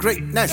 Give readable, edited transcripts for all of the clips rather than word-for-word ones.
Greatness.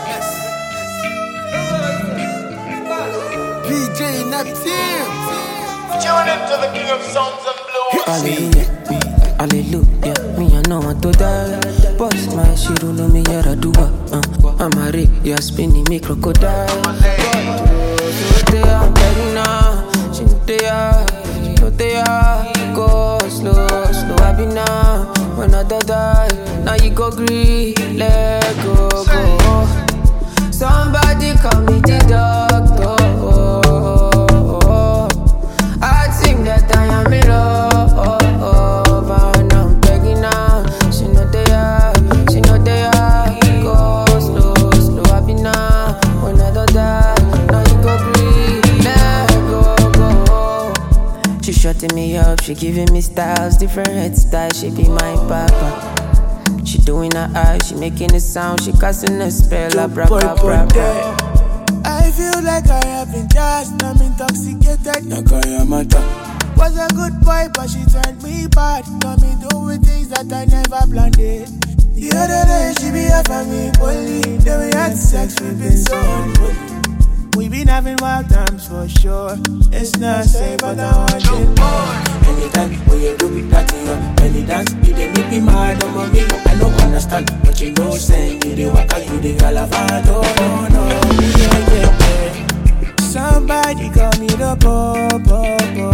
PJ Neptune. Tune into the king of sounds and blues. Hallelujah, hallelujah. Me I know want to die. Boss my shit, know me here I do what. I'm a rip, you spinning me crocodile. So they are begging now. She know they are, she know they are. Go slow, slow I be now. When I die, now you go green. Let go, go. Somebody call me the doctor. I think that I am in love, and I'm begging now. She know they are, she know they are. Go slow, slow I be now. When I die, now you go green. Let go, go. She shutting me up, she giving me styles, different head styles. She be my papa. She doing her eyes, she making a sound, she casting a spell, abracadabra. I feel like I have been just, I'm intoxicated. Nakayamata was a good boy, but she turned me bad. Got me doing things that I never planned it. The other day she be up on me, only then we had sex, we been so unholy. We been having wild times for sure. It's not safe, but I want it more. Anytime when you do it, that you any dance, you dey make me mad on me. I don't understand, but you know, saying you dey waka, you dey galavado. No, yeah. Somebody call me the popo.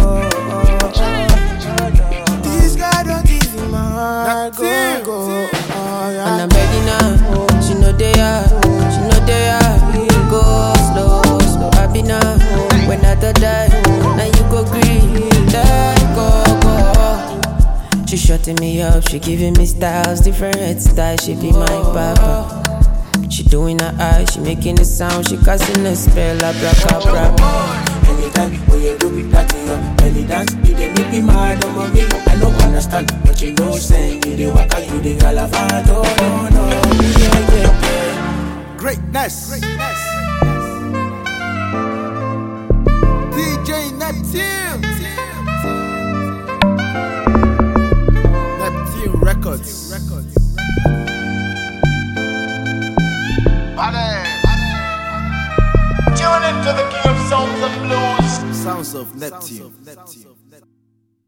This guy don't easy my heart, go. And I'm begging now, she know they are, she know they are. Go slow, slow I be now. When I die, now you go green. Let go, go. She shutting me up, she giving me styles, different head styles. She be my papa. She doing her eyes, she making a sound, she casting a spell, abracadabra. Anytime when you do it, that you any dance, you dey make me mad on me. I don't understand, but you know, saying you dey waka, you dey galavado. No, yeah. Greatness. DJ Neptune. Neptune Records. Tune into the king of sounds and blues. Sounds of Neptune.